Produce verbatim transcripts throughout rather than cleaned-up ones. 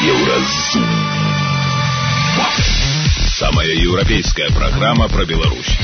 Еўразум. Самая еўрапейская праграма пра Беларусь.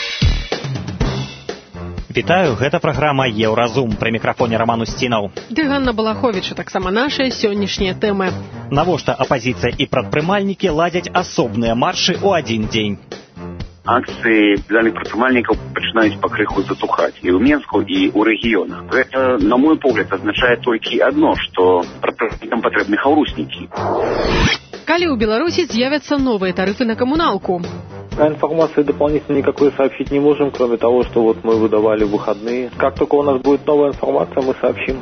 Вітаю, гэта праграма Еўразум. Пры мікрафоне Роман Устінаў. Ды Ганна Балаховіч, таксама нашыя сённяшнія тэмы. Навошта апазіцыя і прадпрымальнікі ладзяць асобныя маршы ў адзін дзень? Акцыі дзяльных прадпрымальнікаў пачынаюць пакрыху затухаць і ў Менску, і ў рэгіёнах. Гэта, на мой погляд, азначае толькі адно, што прадпрымальнікам патрэбны хаўруснікі. Калі ў Беларусі з'явятся новые тарифы на коммуналку? Информации дополнительно никакой сообщить не можем, кроме того, что вот мы выдавали в выходные. Как только у нас будет новая информация, мы сообщим.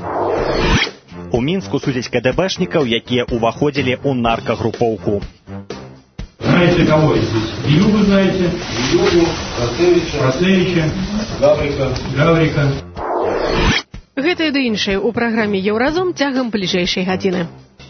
У Мінску судзяць КДБшнікаў, якія ўваходзілі ў наркагрупоўку. Знаете, кого здесь? Илью вы знаете? Илью, Процевича, Процевича, Гаврика, Гаврика. Гэтыя ды іншыя ў праграме Еўразум цягам бліжэйшай гадзіны.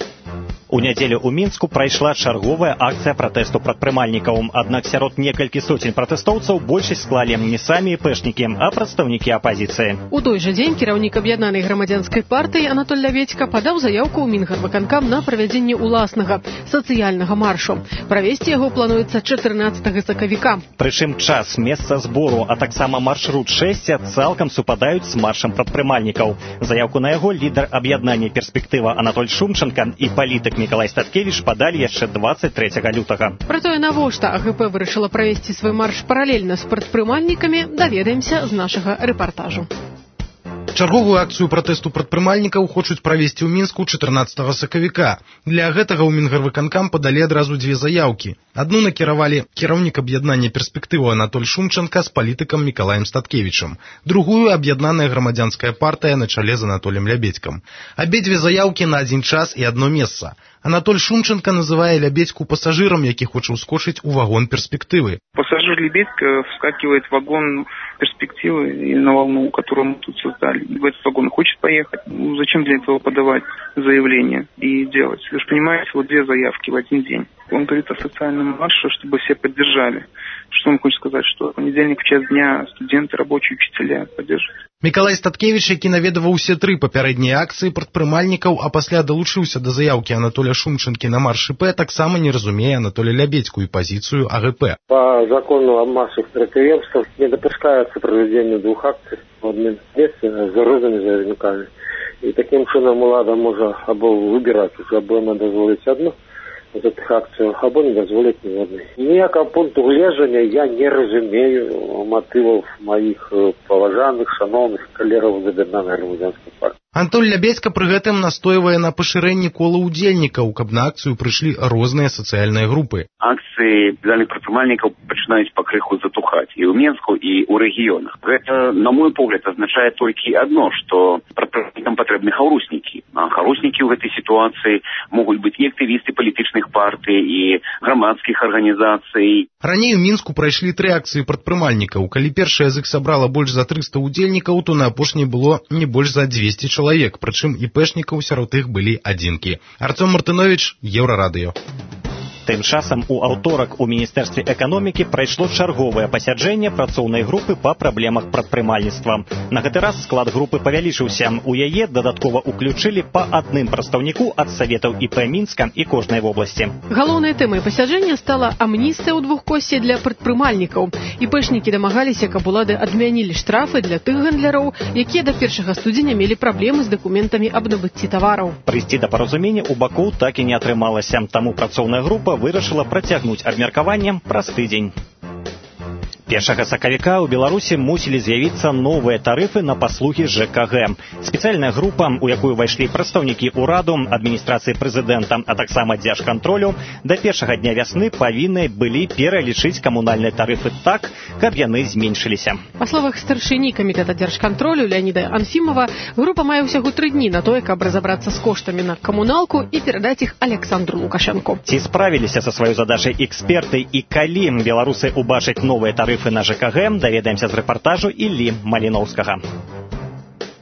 У нядзелю ў Мінску прайшла чарговая акцыя пратэсту прадпрымальнікаў. Аднак сярод некалькі соцень пратэстоўцаў большасць склалі не самі іпэшнікі, а прадстаўнікі апазіцыі. У той жа дзень кіраўнік аб'яднанай грамадзянскай партыі Анатоль Ляведзька падаў заяўку ў Мінгарвыканкам на правядзенне ўласнага сацыяльнага маршу. Правесці яго плануецца чатырнаццатага сакавіка. Прычым час, месца збору, а таксама маршрут шэсця цалкам супадаюць з маршам прадпрымальнікаў. Заяўку на яго лідар аб'яднання «Перспектыва» Анатоль Шумченка і палітык Мікалай Статкевіч падалі яшчэ дваццаць трэцяга лютага. Пра тое, навошта АГП вырашыла правесці свой марш паралельна з прадпрымальнікамі, даведаемся з нашага рэпартажу. Чарговую акцыю пратэсту прадпрымальнікаў хочуць правесці ў Мінску чатырнаццатага сакавіка. Для гэтага ў Мінгарвыканкам падалі адразу дзве заяўкі. Адну накіравалі кіраўнік аб'яднання «Перспектыва» Анатоль Шумченка з палітыкам Мікалаем Статкевічам. Другую аб'яднаная грамадзянская партыя на чале з Анатолем Лябедзькам. Абедзве заяўкі на адзін час і адно месца. Анатоль Шумченко называе Лябедзьку пассажиром, які хоча ускочыць у вагон «Перспектывы». Пассажир Лябедька вскакивает в вагон «Перспективы» и на волну, которую мы тут создали. В этот вагон хочет поехать. Ну, зачем для этого подавать заявление и делать? Вы же понимаете, вот две заявки в один день. Он говорит о социальном марше, чтобы все поддержали. Что он хочет сказать? Что в понедельник в час дня студенты, рабочие, учителя поддержат. Мікалай Статкевіч, які наведаваў усе тры папярэднія акцыі прадпрымальнікаў, а пасля далучыўся да заяўкі Анатоля Шумченкі на марш ІП, таксама не разумее Анатоля Лябедзьку і пазіцыю АГП. По закону о массовых предприемствах не допускается проведение двух акций в одном месте с разными заявниками. И таким чином улада може або выбирать, або не дозволить одну з цих акцій, або не дозволить ні одної. Ніякого пункту гледжання я не розумію мотивів моїх поважаних, шановних колегаў з аб'яднанай грамадзянскай партыі. Анатоль Лябедзька пры гэтым настойвае на пашырэнні кола ўдзельнікаў, каб на акцыю прыйшлі розныя сацыяльныя групы. Акцыі дзяльных прадпрымальнікаў пачынаюць пакрыху затухаць і ў Менску, і ў рэгіёнах. Гэта, на мой погляд, азначае толькі адно, што прадпрымальнікам патрэбны хаўруснікі. А хаўруснікі ў гэтай сітуацыі могуць быць і актывісты палітычных партый, і грамадскіх арганізацый. Раней у Мінску прайшлі тры акцыі прадпрымальнікаў. Калі першая з іх сабрала больш за трыста ўдзельнікаў, то на апошняй было не больш за дзвесце чалавек, прычым іпэшнікаў сярод іх былі адзінкі. Артём Мартынович, Еўрарадыё. Тым часам у аўторак у Міністэрстве эканомікі прайшло чарговае пасяджэнне працоўнай групы па праблемах прадпрымальніцтва. На гэты раз склад групы павялічыўся. У яе дадаткова ўключылі па адным прадстаўніку ад саветаў ІП Мінска і кожнай вобласці. Галоўнай тэмай пасяджэння стала амністыя ў двухкоссі для прадпрымальнікаў. ІПэшнікі дамагаліся, каб улады адмянілі штрафы для тых гандляроў, якія да першага студзеня мелі праблемы з дакументамі аб набыцці тавараў. Прыйсці да паразумення ў бакоў так і не атрымалася, таму працоўная група вырашыла працягнуць абмеркаванне праз тыдзень. першага сакавіка ў Беларусі мусілі з'явіцца новыя тарыфы на паслугі ЖКГ. Спецыяльная група, у якую ўвайшлі прадстаўнікі ўраду, адміністрацыі прэзідэнта, а таксама дзяржкантролю, да першага дня вясны павінны былі пералічыць камунальныя тарыфы так, каб яны зменшыліся. Па словах старшыні камітэта дзяржкантролю Леаніда Анфімова, група мае ўсяго тры дні на тое, каб разабрацца з коштамі на камуналку і перадаць іх Александру Лукашенку. Ці справіліся са сваёй задачай эксперты і калі беларусы убачаць новыя тарыфы на ЖКГ, даведаемся з рэпартажу Іллі Маліноўскага.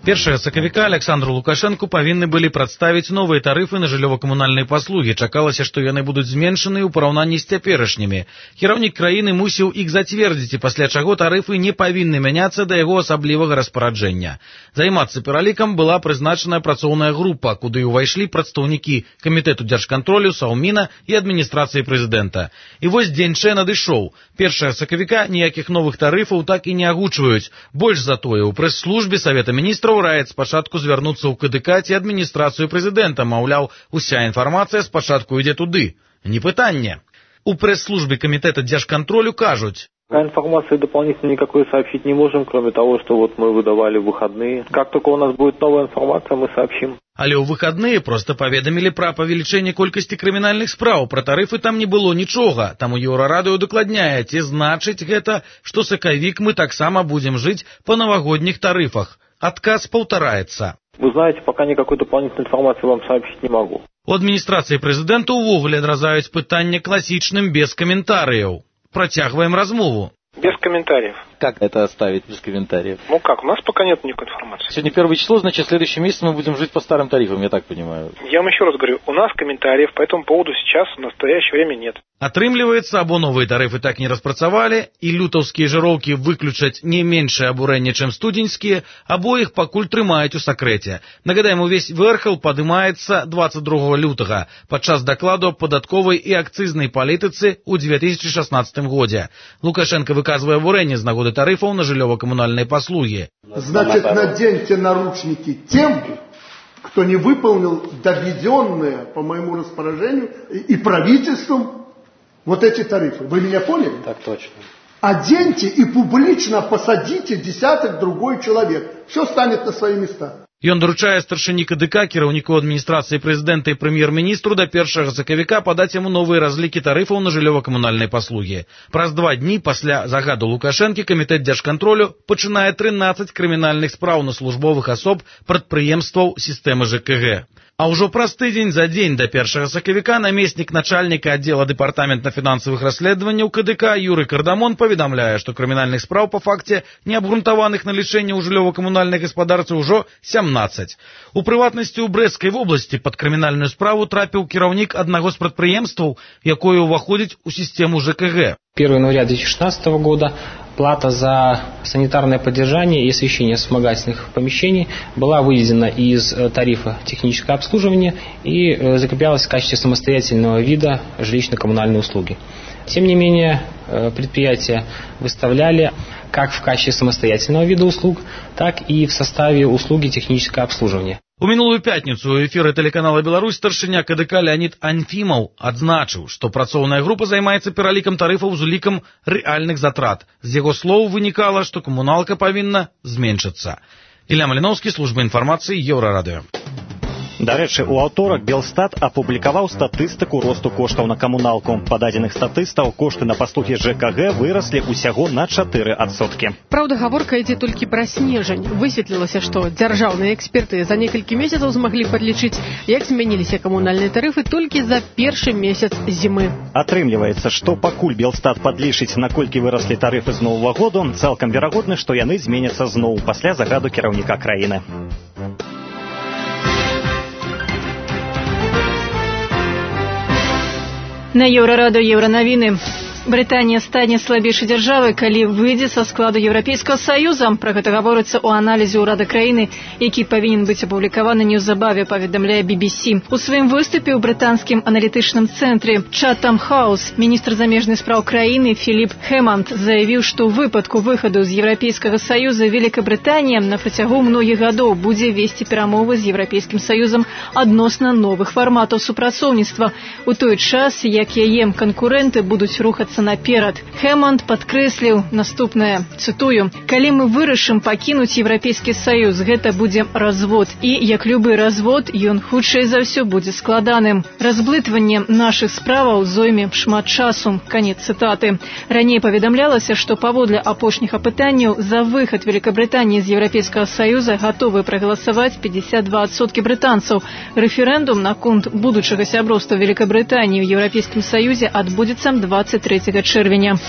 Першага сакавіка Александру Лукашенку павінны былі прадставіць новыя тарыфы на жыллёва-камунальныя паслугі. Чакалася, што яны будуць зменшаныя ў параўнанні з цяперашнімі. Кіраўнік краіны мусіў іх зацвердзіць, і пасля чаго тарыфы не павінны мяняцца да яго асаблівага распараджэння. Займацца пералікам была прызначаная працоўная група, куды ўвайшлі прадстаўнікі камітэту дзяржкантролю, Саўміна і адміністрацыі прэзідэнта. І вось дзень Ч надышоў. Першага сакавіка ніякіх новых тарыфаў так і не агучваюць. Больш за тое, у прэс-службе Савета міністраў раяць спачатку звярнуцца ў КДК ці адміністрацыю прэзідэнта, маўляў, уся інфармацыя спачатку ідзе туды. Не пытанне. У прэс-службе камітэта дзяржкантролю кажуць: информации дополнительно никакой сообщить не можем, кроме того, что вот мы выдавали выходные. Как только у нас будет новая информация, мы сообщим. Але ў выходные проста паведамілі пра павелічэнне колькасці крымінальных спраў. Пра тарыфы там не было нічога. Таму Еўрарадыё дакладняе, ці значыць гэта, што сакавік мы таксама будзем жыць па навагодніх тарыфах. Адказ паўтараецца. Вы знаете, пока никакой дополнительной информации вам сообщить не могу. У адміністрацыі прэзідэнта ўвогуле адразаюць пытанне класічным без каментарыяў. Працягваем размову. Без комментариев. Как это оставить без комментариев? Ну как, у нас пока нет никакой информации. Сегодня первое число, значит, в следующем месяце мы будем жить по старым тарифам, я так понимаю. Я вам еще раз говорю, у нас комментариев по этому поводу сейчас в настоящее время нет. Атрымліваецца, або новыя тарыфы так не распрацавалі, і лютаўскія жыроўкі выключаць не меншае абурэнне, чым студзеньскія, або іх пакуль трымаюць у сакрэце. Нагадаем, увесь вэрхал падымаецца дваццаць другога лютага падчас дакладу аб падатковай і акцызнай палітыцы ў две тысячи шестнадцатым годзе. Лукашенко выказвае абурэнне з нагоды тарыфаў на жыллёва-камунальныя паслугі. Значит, наденьте наручники тем, кто не выполнил доведенные по моему распоряжению и правительством вот эти тарифы. Вы меня поняли? Так точно. Оденьте и публично посадите десяток другой человек. Все станет на свои места. Ён даручае старшыні КДК, кіраўніку адміністрацыі прэзідэнта і прэм'ер-міністру да першага сакавіка падаць яму новыя разлікі тарыфаў на жыллёва-камунальныя паслугі. Праз два дні пасля загаду Лукашэнкі камітэт дзяржкантролю пачынае трынаццаць крымінальных спраў на службовых асоб прадпрыемстваў сістэмы ЖКГ. А ўжо праз тыдзень за дзень да першага сакавіка намеснік начальніка аддзела дэпартамента фінансавых расследаванняў КДК Юры Кардамон паведамляе, што крымінальных спраў па факце неабгрунтаваных на лічэнне ў жыллёва-камунальнай гаспадарцы ўжо сямнаццаць. У прыватнасці ў Брэсцкай вобласці пад крымінальную справу трапіў кіраўнік аднаго з прадпрыемстваў, якое ўваходзіць у сістэму ЖКГ. первого января две тысячи шестнадцатого года плата за санитарное поддержание и освещение вспомогательных помещений была выведена из тарифа техническое обслуживание и закреплялась в качестве самостоятельного вида жилищно-коммунальной услуги. Тем не менее, предприятия выставляли как в качестве самостоятельного вида услуг, так и в составе услуги техническое обслуживание. У мінулую пятніцу ў эфіры тэлеканала «Беларусь» старшыня КДК Леонид Анфімаў адзначыў, што працоўная група займаецца пералікам тарыфаў з улікам рэальных затрат. З яго слоў вынікала, што камуналка павінна зменшыцца. Ілля Маліноўскі, служба інфармацыі, Еўрарадыё. Дарэчы, у аўторак Белстат апублікаваў статыстыку росту коштаў на камуналку. Па дадзеных статыстаў кошты на паслугі ЖКГ выраслі ўсяго на чатыры адсоткі. Праўда, гаворка ідзе толькі пра снежань. Высветлілася, што дзяржаўныя эксперты за некалькі месяцаў змаглі падлічыць, як змяніліся камунальныя тарыфы толькі за першы месяц зімы. Атрымліваецца, што пакуль Белстат падлічыць, наколькі выраслі тарыфы з новага году, цалкам верагодна, што яны зменяцца зноў пасля загаду кіраўніка краіны. На Еўрарадыё Еўранавіны. Брытанія стане слабейшай дзяржавай, калі выйдзе са складу Еўрапейскага саюза. Пра гэта гаворыцца ў аналізе ўрада краіны, які павінен быць апублікаваны неўзабаве, паведамляе би би си. У сваім выступе ў брытанскім аналітычным цэнтры Chatham House міністр замежных спраў краіны Філіп Хэманд заявіў, што ў выпадку выхаду з Еўрапейскага саюза Великабрытанія на працягу многіх гадоў будзе весці перамовы з Еўрапейскім саюзам адносна новых фарматаў супрацоўніцтва, у той час, як яе канкурэнты будуць рухацца наперад. Хэманд падкрэсліў наступнае, цытую: «Калі мы вырашым пакінуць Еўрапейскі саюз, гэта будзе развод. І, як любы развод, ён хутчэй за ўсё будзе складаным. Разблытванне нашых справаў зойме шмат часу». Канец цытаты. Раней паведамлялася, што паводле апошніх апытанняў за выхад Великабрытаніі з Еўрапейскага саюза гатовы прагаласаваць пятьдесят два адсоткі брытанцаў. Рэферэндум наконт будучага сяброўства Великабрытаніі ў Еўрапейскім саюзе адбудзецца двадцать трэцяга чэрвеня.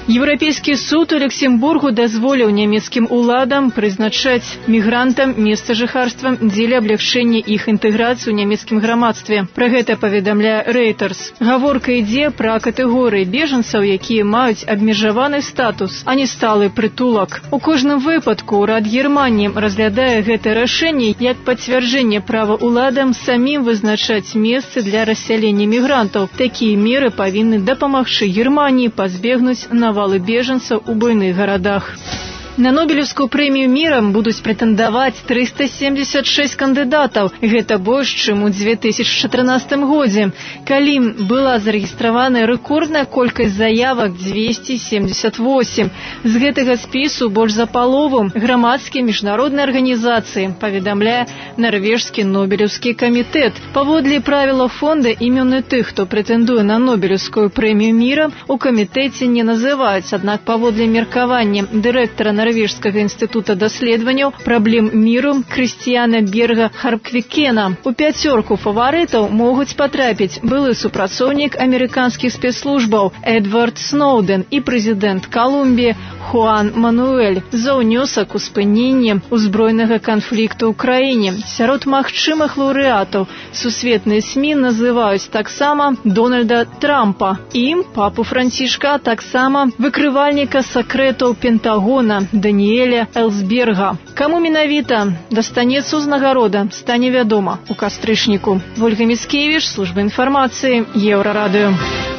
Еўрапейскі суд у Люксембургу дазволіў нямецкім уладам прызначаць мігрантам месца жыхарства дзеля аблягчэння іх інтэграцыі ў нямецкім грамадстве. Пра гэта паведамляе Reuters. Гаворка ідзе пра катэгорыі бежанцаў, якія маюць абмежаваны статус, а не сталы прытулак. У кожным выпадку ўрад Германіі разглядае гэта рашэнне як пацвярджэнне права уладам самім вызначаць месцы для рассялення мігрантаў. Такія меры павінны дапамагчы Германіі пазбегнуць навалы бежанцаў у буйных гарадах. На Нобелевскую прэмію міра будуць прэтэндаваць трыста семьдесят шесть кандыдатаў. Гэта больш, чым у две тысячи чатырнаццатым годзе, калі была зарэгістравана рэкордная колькасць заявак двести семьдесят восемь. З гэтага спісу больш за палову грамадскія міжнародныя арганізацыі, паведамляе нарвежскі Нобелевскі камітэт. Паводле правіла фонда імёны тых, хто прэтэндуе на Нобелевскую прэмію міра, у камітэце не называюць, аднак паводле меркавання дырэктара Нарвежскага інстытута даследаванняў праблем міру Крыстіяна Берга Харпквікена. У пяцёрку фаварытаў могуць патрапіць былы супрацоўнік амерыканскіх спецслужбаў Эдвард Сноуден і прэзідэнт Калумбіі Хуан Мануэль за ўнёсак у спыненне узброенага канфлікту ў краіне. Сярод магчымых лаўрэатаў сусветныя СМІ называюць таксама Дональда Трампа, ім папу Францішка, а таксама выкрывальніка сакрэтаў Пентагона Даніэля Элсберга. Каму менавіта дастанецца ўзнагарода, стане вядома у кастрычніку. Вольга Міцкевіч, служба інфармацыі, Еўрарадыё.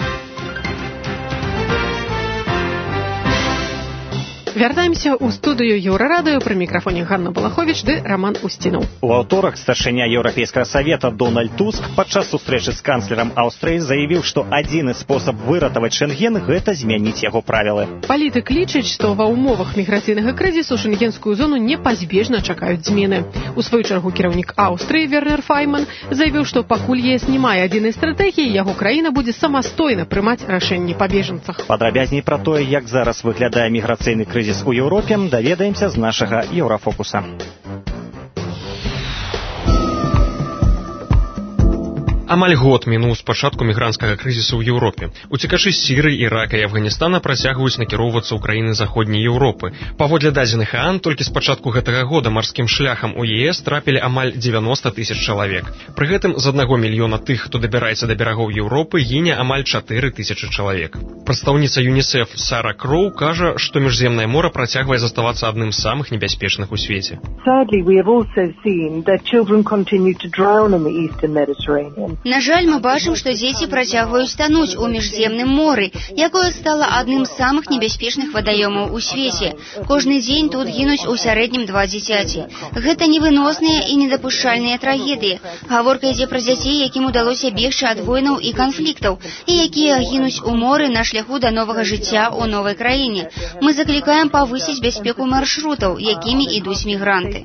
Вяртаемся ў студыю Еўрарадыё, пры мікрафоне Ганна Балаховіч ды Роман Устінаў. У аўторак старшыня Еўрапейскага савета Дональд Туск падчас сустрэчы з канцлерам Аўстрыі заявіў, што адзіны спосаб выратаваць Шэнген – гэта змяніць яго правілы. Палітык лічыць, што ва ўмовах міграцыйнага крызісу шэнгенскую зону непазбежна чакаюць змены. У сваю чаргу кіраўнік Аўстрыі Вернер Файман заявіў, што пакуль ЕС не мае адзінай стратэгіі, яго краіна будзе самастойна прымаць рашэнні па бежанцах. Падрабязней пра тое, як зараз выглядае міграцыйны крызіс у Еўропе, даведаемся з нашага Еўрафокуса. Амаль год мінуў з пачатку мігрантскага крызісу ў Еўропе. Уцекачы з Сірыі, Ірака і Афганістана працягваюць накіроўвацца ў краіны заходняй Еўропы. Паводле дадзеных ААН, толькі з пачатку гэтага года марскім шляхам у ЕС трапілі амаль дзевяноста тысяч чалавек. Пры гэтым з аднаго мільёна тых, хто дабіраецца да берагоў Еўропы, гіне амаль чатыры тысячы чалавек. Прадстаўніца ЮНІСЕФ Сара Кроу кажа, што Міжземнае мора працягвае заставацца адным з самых небяспечных у свеце. Sadly, we have also seen that children continue to drown in the eastern Mediterranean. На жаль, мы бачым, што дзеці працягваюць тануць у Міжземным моры, якое стала адным з самых небяспечных вадаёмаў у свеце. Кожны дзень тут гінуць у сярэднім два дзіцяці. Гэта невыносныя і недапушчальныя трагедыі. Гаворка ідзе пра дзяцей, якім удалося бегчы ад войнаў і канфліктаў, і якія гінуць у моры на шляху да новага жыцця ў новай краіне. Мы заклікаем павысіць бяспеку маршрутаў, якімі ідуць мігранты.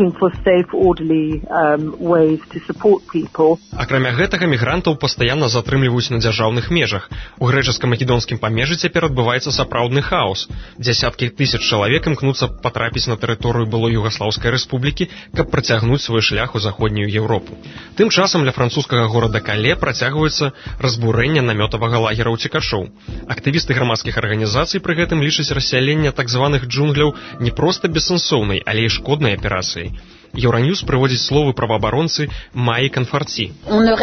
Акрамя гэтага, мігрантаў пастаянна затрымліваюць на дзяржаўных межах. У грэчаска-македонскім памежжы цяпер адбываецца сапраўдны хаос. Дзясяткі тысяч чалавек імкнуцца патрапіць на тэрыторыю былой Югаслаўскай рэспублікі, каб працягнуць свой шлях у заходнюю Еўропу. Тым часам ля французскага горада Кале працягваецца разбурэнне намётавага лагера ўцекачоў. Актывісты грамадскіх арганізацый пры гэтым лічаць рассяленне так званых джунгляў не проста бессэнсоўнай, але і шкоднай аперацыяй. Еўраньюз прыводзіць словы праваабаронцы Маі Канфарці.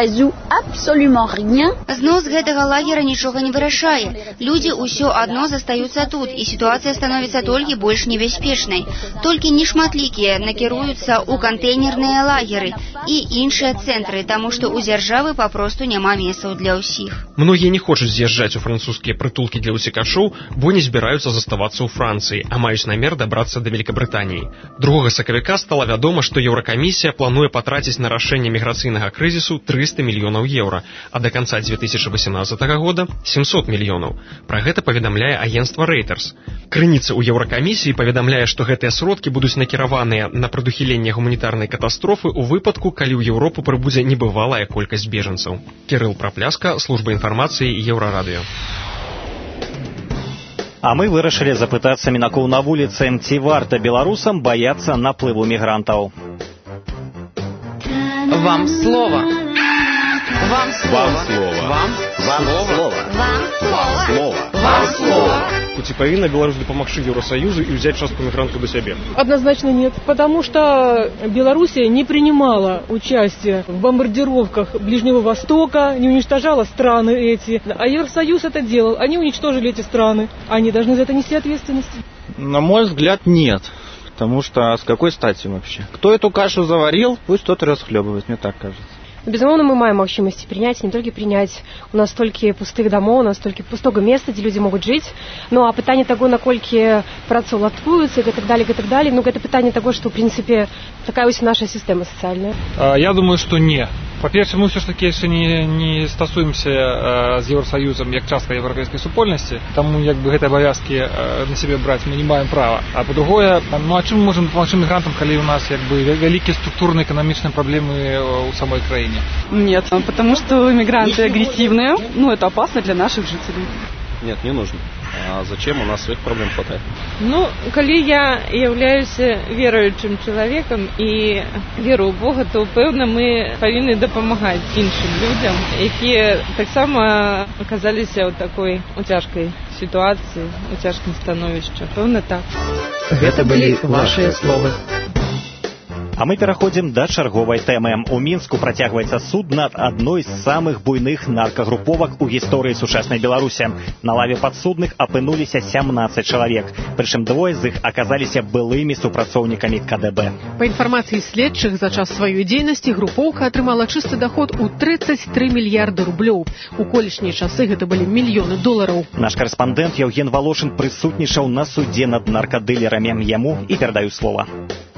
Знос гэтага лагера нічога не вырашае. Людзі ўсё адно застаюцца тут, і сітуацыя становіцца толькі больш небяспечнай. Толькі нешматлікія накіруюцца ў кантэйнерныя лагеры і іншыя цэнтры, таму што ў дзяржавы папросту няма месцаў для ўсіх. Многія не хочуць з'язджаць у французскія прытулкі для ўцекачоў, бо не збіраюцца заставацца ў Францыі, а маюць намер дабрацца да Великабрытаніі. другога сакавіка стала вядома, што Еўракамісія плануе патраціць на рашэнне міграцыйнага крызісу трыста мільёнаў еўра, а да канца дзве тысячы васемнаццатага года сямсот мільёнаў. Пра гэта паведамляе агенцтва Reuters. Крыніца ў Еўракамісіі паведамляе, што гэтыя сродкі будуць накіраваныя на прадухіленне гуманітарнай катастрофы ў выпадку, калі ў Еўропу прыбудзе небывалая колькасць бежанцаў. Кірыл Прапляска, служба інфармацыі, Еўрарадыё. А мы вырашылі запытацца мінакоў на вуліцы, ці варта беларусам баяцца наплыву мігрантаў. Вам слово. Вам слово. Вам слово. Вам слово. Вам слово. Вам слово. Вам слово. У ці павінна Беларусь дапамагчы Еўросаюзу і ўзяць частку мігрантаў да сябе? Однозначно нет, потому что Белоруссия не принимала участие в бомбардировках Ближнего Востока, не уничтожала страны эти, а Евросоюз это делал, они уничтожили эти страны, они должны за это нести ответственность. На мой взгляд, нет. Потому что с какой стати вообще? Кто эту кашу заварил, пусть тот и расхлебывает, мне так кажется. Безумоўна, мы маем магчымасці прыняць, не толькі прыняць. У нас столькі пустых дамоў, у нас столькі пустога месца, дзе людзі могуць жыць. Ну а пытанне таго, наколькі працаўладкуюцца і так далее, і так далее, ну гэта пытанне таго, што ў прынцыпе такая вось наша сістэма сацыяльная. Я думаю, што не. Па-перше, мы все ж таки яшчэ не, не стасуемся э, з Еўросаюзам як частка еўрапейскай супольнасці, таму як бы гэтыя абавязкі э, на сябе браць мы не маем права. А па-другое, ну а чым мы можам дапамагчы мігрантам, калі у нас як бы вялікія структурныя эканамічныя праблемы ў самой краіне? Нет, потому что мигранты агрессивные, ну это опасно для наших жителей. Нет, не нужно. А зачем? У нас своих проблем хватает. Ну, калі я являюсь веруючым чалавекам і веру ў Бога, то пэўна мы павінны дапамагаць іншым людзям, якія таксама аказаліся ў такой у цяжкай сітуацыі, у цяжкім становішчы. Пэўна так. Гэта былі вашыя словы. А мы пераходзім да чарговай тэмы. У Мінску працягваецца суд над адной з самых буйных наркагруповак у гісторыі сучаснай Беларусі. На лаве падсудных апынуліся сямнаццаць чалавек, прычым двое з іх аказаліся былымі супрацоўнікамі ка дэ бэ. Па інфармацыі следчых, за час сваёй дзейнасці групоўка атрымала чысты даход у тридцать три мільярды рублёў. У колішнія часы гэта былі мільёны долараў. Наш карэспандэнт Яўген Валошын прысутнічаў на судзе над наркадылерамі. Яму і перадаю слова.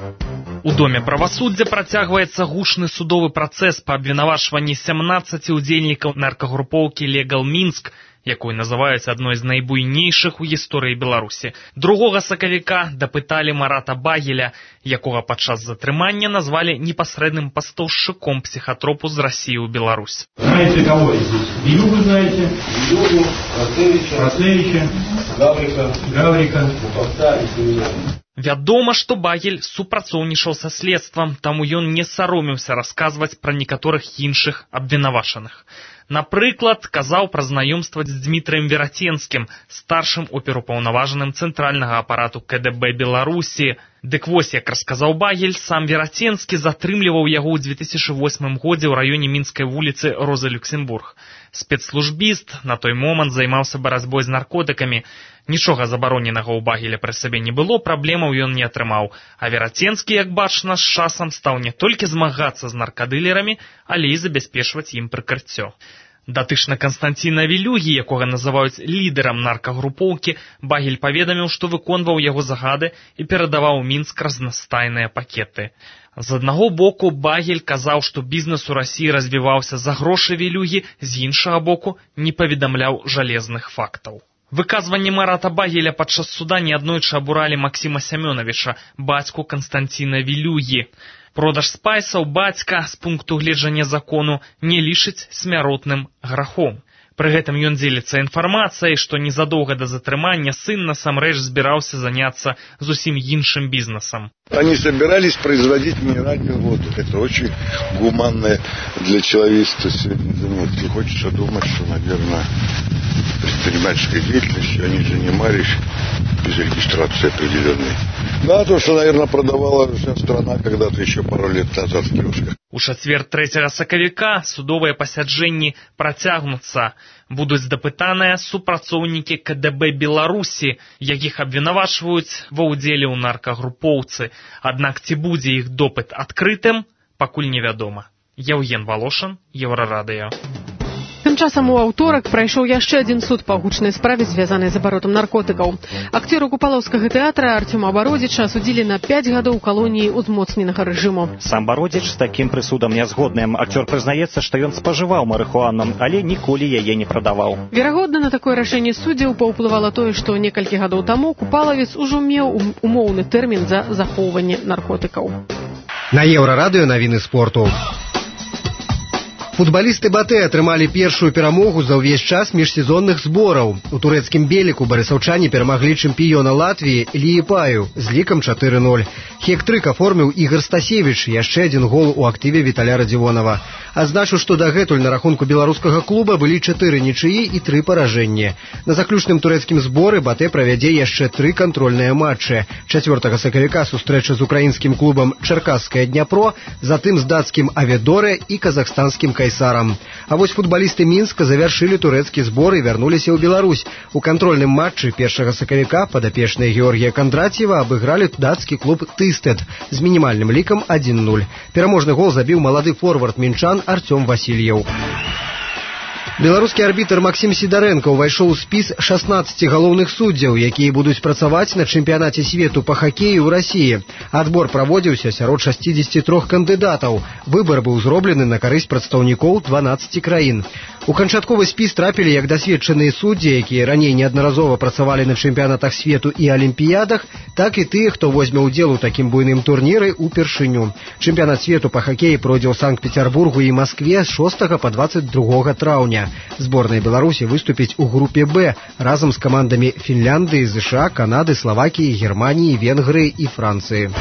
У Доме правасуддзя працягваецца гучны судовы працэс па абвінавачванні сямнаццаці ўдзельнікаў наркагрупоўкі «Легал Мінск», якую называюць адной з найбуйнейшых у гісторыі Беларусі. Другога сакавіка дапыталі Марата Багеля, якога падчас затрымання назвалі непасрэдным пастаўшчыком психотропу з России ў Беларусь. Знаете кого здесь? Илью вы знаете? Илью, Процевича, Процевича, Гаврика, Гаврика, Муховца и Семеняна. Вядома, што Багель супрацоўнічаў са следствам, таму ён не саромеўся расказваць пра некаторых іншых абвінавачаных. Напрыклад, казаў пра знаёмства з Дмітрыем Вераценскім, старшым оперупаўнаважаным цэнтральнага апарату ка дэ бэ Беларусі. Дык вось, як расказаў Багель, сам Вераценскі затрымліваў яго ў две тысячы восьмым годзе ў раёне мінскай вуліцы Роза Люксембург. Спецслужбіст на той момант займаўся барацьбой з наркотыкамі. Нічога забароненага ў Багеля пры сабе не было, праблемаў ён не атрымаў. А Вераценскі, як бачна, з часам стаў не толькі змагацца з наркадылерамі, але і забяспечваць ім прыкрыццё. Датычна Канстанціна Вілюгі, якога называюць лідарам наркагрупоўкі, Багель паведаміў, што выконваў яго загады і перадаваў у Мінск разнастайныя пакеты. З аднаго боку, Багель казаў, што бізнес у Расіі развіваўся за грошы Вілюгі, з іншага боку, не паведамляў жалезных фактаў. Выказванні Марата Багеля падчас суда неаднойчы абуралі Максіма Сямёнавіча, бацьку Канстанціна Вілюгі. Продаж спайсаў бацька з пункту гледжання закону не лічыць смяротным грахом. Пры гэтым ён дзеліцца інфармацыяй, што незадоўга да затрымання сын насамрэч збіраўся заняцца зусім іншым бізнесам. Они собирались производить минеральную воду. Это очень гуманное для человечества сегодня занятие. Хочется думать, что, наверное, предпринимательской деятельностью они занимались без регистрации определенной. Да, то, что, наверное, продавала вся страна когда-то еще пару лет назад в киосках. У чацвер трэцяга сакавіка судовыя пасяджэнні працягнуцца. Будуць дапытаныя супрацоўнікі ка дэ бэ Беларусі, якіх абвінавачваюць ва ўдзеле ў наркагрупоўцы. Аднак ці будзе іх допыт адкрытым, пакуль невядома. Яўген Валошын, Еўрарадыё. Тым часам у аўторак прайшоў яшчэ адзін суд па гучнай справе, звязанай з абаротам наркотыкаў. Акцёру купалаўскага тэатра Арцёма Бародзіча асудзілі на пяць гадоў калоніі ўзмоцненага рэжыму. Сам Бародзіч з такім прысудам не згодны. Акцёр прызнаецца, што ён спажываў марыхуану, але ніколі яе не прадаваў. Верагодна, на такое рашэнне суддзяў паўплывала тое, што некалькі гадоў таму купалавец ужо меў умоўны тэрмін за захоўванне наркотыкаў. На Еўрарадыё навіны спорту. Футбалісты Батэ атрымалі першую перамогу за ўвесь час міжсезонных збораў. У турэцкім Беліку барысаўчане перамаглі чэмпіёна Латвіі Ліепаю з лікам чатыры ноль. Хек-трык аформіў Ігор Стасевіч, яшчэ адзін гол у актыве Віталя Радзівонава. Адзначу, што дагэтуль на рахунку беларускага клуба былі чатыры нічыі і тры паражэнні. На заключным турэцкім зборы Батэ правядзе яшчэ тры кантрольныя матчы. чацвёртага сакавіка сустрэча з украінскім клубам Чаркасскае Дняпро, затым з дацкім Аведоре і казахстанскім Кайсарам. А вось футбалісты Мінска завяршылі турэцкі збор і вярнуліся ў Беларусь. У кантрольным матчы першага сакавіка падапечныя Георгія Кандраціева абыгралі дацкі клуб Тыстед з мінімальным лікам адзін нуль. Пераможны гол забіў малады форвард мінчан Артём Васильев. Беларускі арбітр Максим Сідарэнка ўвайшоў у спіс шаснаццаці галоўных суддзяў, якія будуць працаваць на чэмпіянаце свету па хакею ў Расіі. Адбор праводзіўся сярод шасцідзесяці трох кандыдатаў. Выбар быў зроблены на карысць прадстаўнікоў дванаццаці краін. У канчатковы спіс трапілі як дасведчаныя суддзі, якія раней неаднаразова працавалі на чэмпіянатах свету і алімпіядах, так і тыя, хто возьме ўдзел у такім буйным турніры упершыню. Чэмпіянат свету па хакеі пройдзе ў Санкт-Петербургу і Маскве з шостага па дваццаць другога траўня. Зборная Беларусі выступіць у групе Б разам з камандамі Фінляндыі, ЗША, Канады, Славакіі, Германіі, Венгрыі і Францыі.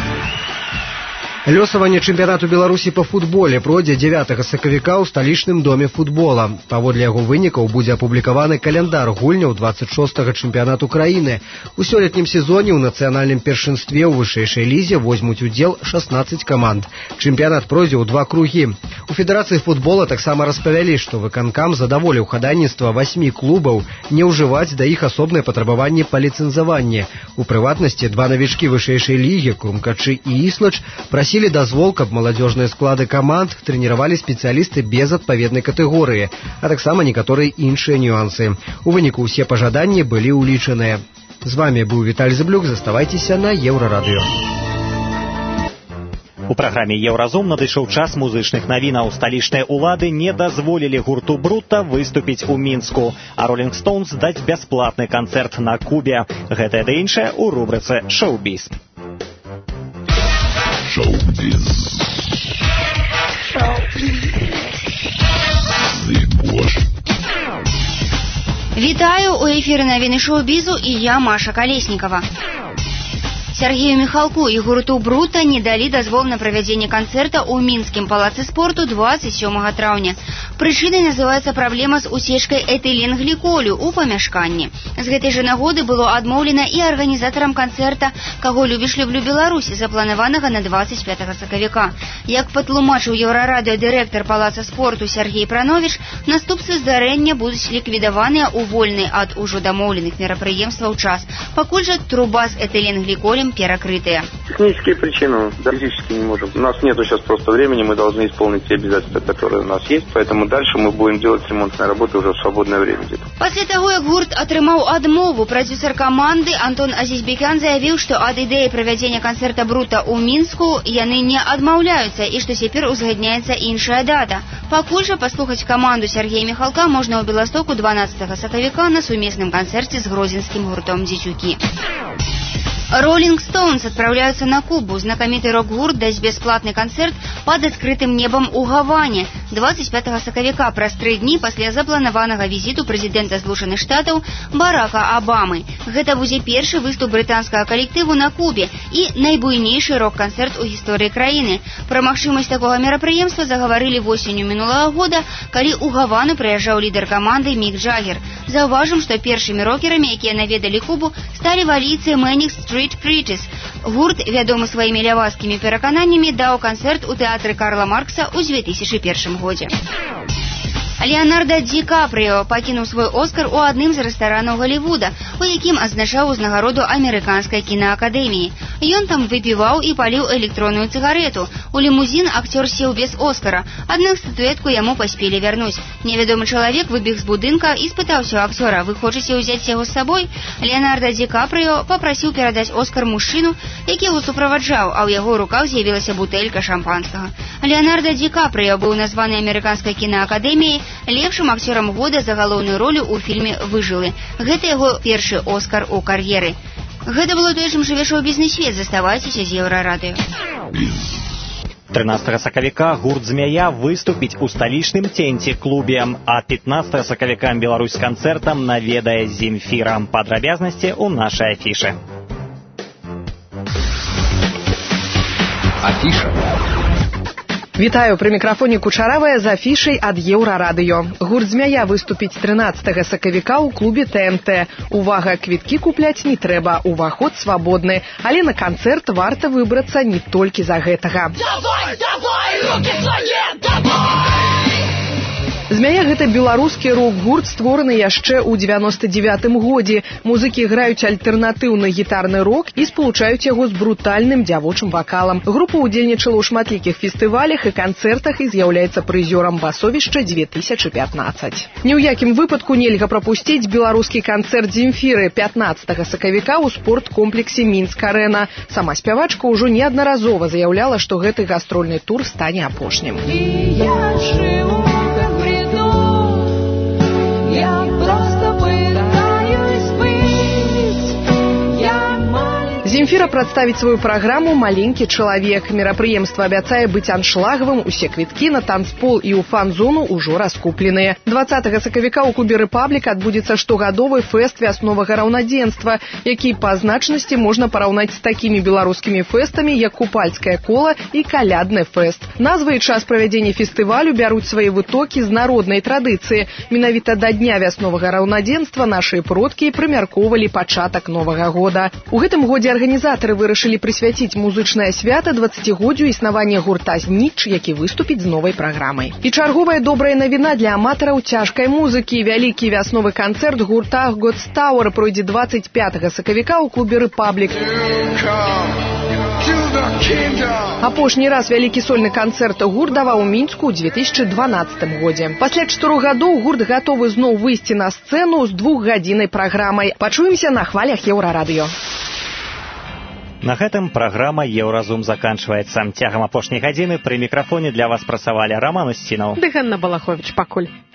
Лёсаванне чэмпіянату Беларусі па футболе пройдзе дзевятага сакавіка ў сталічным доме футбола. Паводле яго вынікаў будзе апублікаваны каляндар гульняў дваццаць шостага чэмпіянату краіны. У сёлетнім сезоне ў нацыянальным першынстве ў вышэйшай лізе возьмуць удзел шаснаццаць каманд. Чэмпіянат пройдзе ў два кругі. У Федэрацыі футбола таксама распавялі, што выканкам задаволіў хадайніцтва васьмі клубаў не ўжываць да іх асобныя патрабаванні па ліцэнзаванні. У прыватнасці, два навічкі вышэйшай лігі, Крумкачы і Іслач, прасілі дазвол, каб маладзёжныя склады каманд трэніравалі спецыялісты без адпаведнай катэгорыі, а таксама некаторыя іншыя нюансы. У выніку ўсе пажаданні былі ўлічаныя. З вами быў Віталь Зыблюк, заставайцеся на Еўрарадыё. У праграме «Еўразум» надышоў час музычных навінаў. Сталічныя улады не дазволілі гурту «Брута» выступіць у Мінску, а «Ролінг Стоунс» даць бясплатны канцэрт на Кубе. Гэтае да іншае ў рубрыцы «Шоу-біз». Шоу-біз. Вітаю, у эфіры навіны шоу-бізу і я, Маша Калеснікова. Сергею Михалку і гурту «Брута» не далі дазвол на правядзенне канцэрта ў мінскім палацы спорту дваццаць сёмага траўня. Прычынай называецца праблема з уцечкай этыленгліколю ў памяшканні. З гэтай жа нагоды было адмоўлена і арганізатарам канцэрта «Каго любіш, люблю Беларусь», запланаванага на дваццаць пятага сакавіка. Як патлумачыў Еўрарадыё дырэктар палаца спорту Сергей Пранович, наступствы здарэння будуць ліквідаваныя ў вольны ад ужо дамоўленых мерапрыемстваў час. Пакуль жа труба з этыленгліколем перекрытые. Технические причины, да, физически не можем. У нас нету сейчас просто времени, мы должны исполнить те обязательства, которые у нас есть, поэтому дальше мы будем делать ремонтные работы уже в свободное время. Пасля таго, як гурт атрымаў адмову, прадзюсар каманды Антон Азизбекян заявіў, што ад ідэі правядзення канцэрта «Брута» ў Мінску яны не адмаўляюцца і што цяпер узгадняецца іншая дата. Пакуль жа паслухаць каманду Сергея Михалка можна ў Беластоку дванаццатага сакавіка на сумесным канцэрце з гродзенскім гуртом «Дзецюкі». «Ролінг Стоунс» отправляются на Кубу. Знакомитый рок-гурт даст бесплатный концерт под открытым небом у Гаване двадцать пятага сакавіка, праз тры дні пасля запланаванага візіту прэзідэнта Злучаных Штатаў Барака Абамы. Гэта будзе першы выступ брытанскага калектыву на Кубе і найбуйнейшы рок-канцэрт у гісторыі краіны. Пра магчымасць такога мерапрыемства загаварылі восенню мінулага года, калі ў Гавану прыязджаў лідар каманды Мік Джаггер. Заўважым, што першымі рокерамі, якія наведалі Кубу, сталі валійцы Manic Street Preachers. Гурт, вядомы сваімі лявацкімі перакананнямі, даў канцэрт у тэатры Карла Маркса ў дзве тысячы першым годзе. Леонардо Ді Капрыо пакінуў свой Оскар у адным з рэстаранаў Голлівуда, у якім адзначаў узнагароду амерыканскай кінаакадэміі. Ён там выпіваў і паліў электронную цыгарету. У лімузін акцёр сеў без Оскара, аднак статуэтку яму паспелі вярнуць. Невядомы чалавек выбег з будынка і спытаўся у акцёра: «Вы хочаце ўзяць яго з сабой?» Леонардо Ді Капрыо папрасіў перадаць Оскар мужчыну, які яго суправаджаў, а ў яго руках з'явілася бутэлька шампанскага. Леонардо Ді Капрыо быў названы амерыканскай кінаакадэміяй лепшым акцёрам года за галоўную ролю ў фільме «Выжылы». Гэта яго першы Оскар у кар'еры. Гэта было тое, чым жыве шоу-бізнес свет. Заставайцеся з Еўрарадыё. тринадцатага сакавіка гурт «Змяя» выступіць у сталічным Тенте-клубе, а пятнадцатага сакавіка Беларусь з канцэртам наведае Земфіра. Падрабязнасці ў нашай афішы. Афіша. Вітаю, пры мікрафоне Кучаравая з афішай ад Еўрарадыё. Гурт «Змяя» выступіць тринадцатага сакавіка ў клубе Тэ Эн Тэ. Увага, квіткі купляць не трэба, уваход свабодны. Але на канцэрт варта выбрацца не толькі за гэтага. Давай, давай, рукі твае, давай! «Змяя» — гэта беларускі рок-гурт, створаны яшчэ ў дзевяноста дзевятым годзе. Музыкі граюць альтэрнатыўны гітарны рок і спалучаюць яго з брутальным дзявочым вакалам. Група ўдзельнічала ў шматлікіх фестывалях і канцэртах і з'яўляецца прызёрам басовішча две тысячы пятнадцаць. Ні ў якім выпадку нельга прапусціць беларускі канцэрт Земфіры пятнадцатага сакавіка ў спорткомплексе Мінск-арэна. Сама спявачка ўжо неаднаразова заяўляла, што гэты гастрольны тур стане апошнім. Я просто пытаюсь быть, я маленький... Земфіра прадставіць сваю праграму «Маленькі чалавек». Мерапрыемства абяцае быць аншлагавым, усе квіткі на танцпол і ў фан-зону ўжо раскупленыя. двадцатага сакавіка ў клубе «Рэпаблік» адбудзецца штогадовы фэст вясновага раўнадзенства, які па значнасці можна параўнаць з такімі беларускімі фэстамі, як купальскае кола і калядны фэст. Назва і час правядзення фестывалю бяруць свае вытокі з народнай традыцыі. Менавіта да дня вясновага раўнадзенства нашыя продкі прымяркоўвалі пачатак новага года. У гэтым годзе арганізатары вырашылі прысвяціць музычнае свята дваццацігоддзю існавання гурта «Зніч», які выступіць з новай праграмай. І чарговая добрая навіна для аматараў цяжкай музыкі. Вялікі вясновы канцэрт гурта «Godstower» пройдзе двадцать пятага сакавіка ў клубе «Рэпаблік». Апошні раз вялікі сольны канцэрт гурт даваў у Мінску ў две тысячы дванаццатым годзе. Пасля чатырох гадоў гурт гатовы зноў выйсці на сцэну з двухгадзіннай праграмай. Пачуемся на хвалях Еўрарадыё. На гэтым праграма «Еўразум» заканчваецца. Цягам апошняй гадзіны пры мікрафоне для вас працавалі Роман Устінаў ды Ганна Балаховіч. Пакуль.